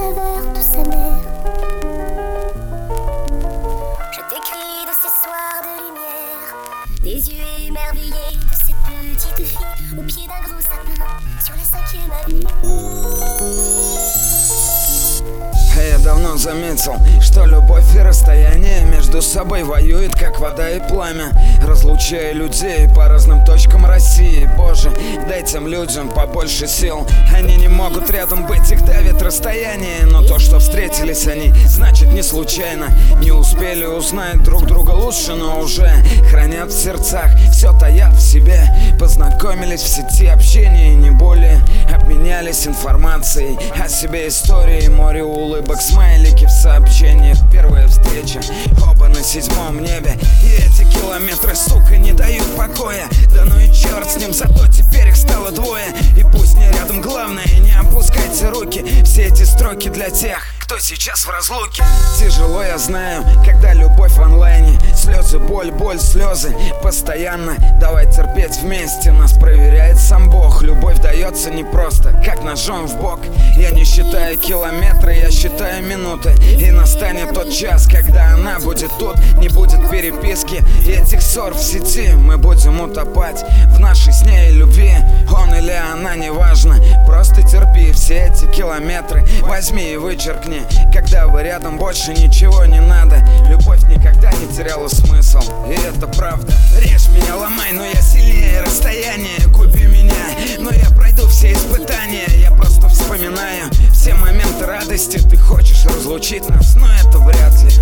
saveur de sa mère. Je t'écris de ces soirs de lumière, des yeux émerveillés de cette petite fille au pied d'un gros sapin sur la 5e avenue. Я давно заметил, что любовь и расстояние между собой воюют, как вода и пламя, разлучая людей по разным точкам России. Боже, дай тем людям побольше сил. Они не могут рядом быть, их давит расстояние. Но то, что встретились они, значит не случайно. Не успели узнать друг друга лучше, но уже хранят в сердцах, все таят в себе. Познакомились в сети общения и не более. Обменялись информацией о себе, историей, море улыбок, смайлики в сообщениях. Первая встреча, оба на 7-м небе. И эти километры, сука, не дают покоя. Да ну и черт с ним, зато теперь их стало двое. И пусть не рядом, главное, не опускайте руки. Все эти строки для тех, кто сейчас в разлуке. Тяжело, я знаю, когда любовь в онлайне. Слезы, боль, боль, слезы постоянно. Давай терпеть вместе, нас проверяет сам Бог. Любовь дается непросто, как ножом в бок. Я не считаю километры, я считаю минуты. И настанет тот час, когда она будет тут. Не будет переписки и этих ссор в сети. Мы будем утопать в нашей с ней любви. Он или она, неважно, просто терпи все эти километры. Возьми и вычеркни, когда вы рядом, больше ничего не надо. Любовь никогда не теряла смысл, и это правда. Режь меня, ломай, но я сильнее расстояния. Купи меня, но я пройду все испытания. Я просто вспоминаю все моменты радости. Ты хочешь разлучить нас, но это вряд ли.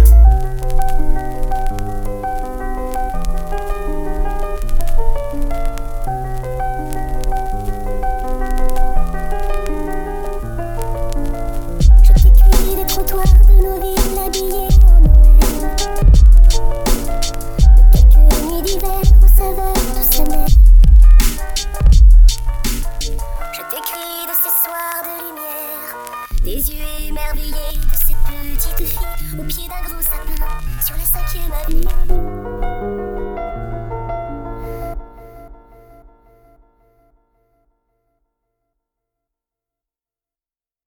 Trottoirs de nos villes habillées en Noël, de quelques nuits d'hiver aux saveurs de sa mère. Je t'écris de ces soirs de lumière, des yeux émerveillés de cette petite fille au pied d'un gros sapin sur la 5e avenue.